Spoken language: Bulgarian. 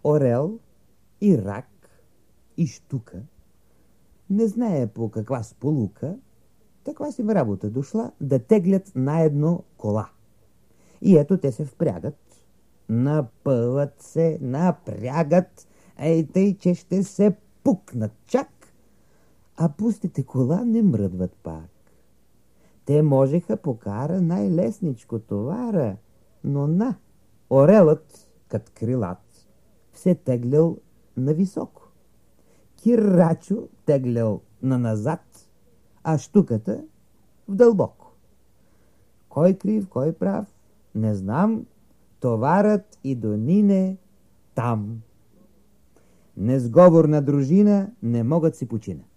орел и рак и щука, не знае по каква сполука, таква си работа дошла да теглят наедно кола. И ето те се впрягат, напъват се, напрягат, ей тъй, че ще се пукнат чак, а пустите кола не мръдват пак. Те можеха покара най-лесничко товара, но орелът, кът крилат, се теглял нависоко. Кирачо теглял на назад, а щуката в дълбоко. Кой крив, кой прав, не знам, товарът и донине там. Незговорна дружина не могат си починат.